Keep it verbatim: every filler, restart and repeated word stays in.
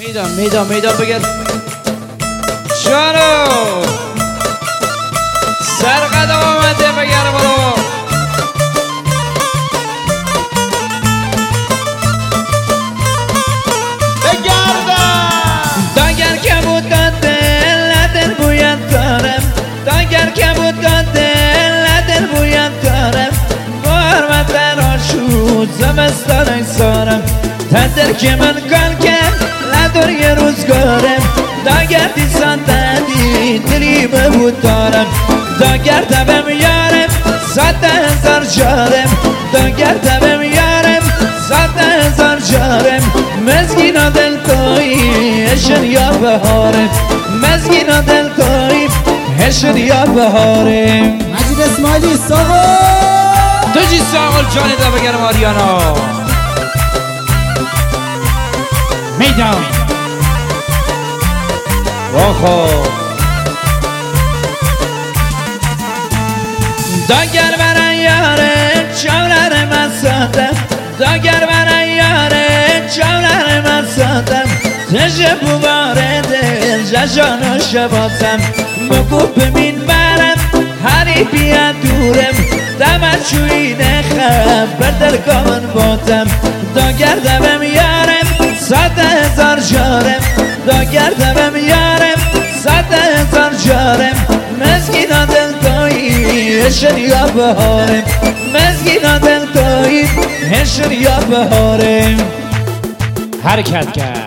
میدم میدم میدم بگیر شانو سرقدم آمده بگر برو داگر که بود قاتل لدن بوید دارم داگر که بود قاتل لدن بوید دارم بار و شد زمستان اکسارم تندر که من کن کرد لدر یه روزگارم داگر دیسان دادی دلی بود دارم داگر دبم یارم صد هزار جارم داگر دبم یارم صد هزار جارم مزگینا دل توی هشن یا بهارم مزگینا دل توی هشن یا بهارم مجید اسماعیلی ساغل دوجی ساغل جانی دا بگر ماریانا میدم واخو داگر برای یاره چولر من سادم داگر برای یاره چولر من سادم تجه بواره دل جشان و شباتم مگو بمین برم هری بیا دورم دمچوی نخم بر دل کامن باتم داگر دبم یارم صد هزار جارم داگر دبم یارم صد هزار جارم مزگینا دل توی هشن یا بهارم مزگینا دل توی هشن یا بهارم حرکت کرد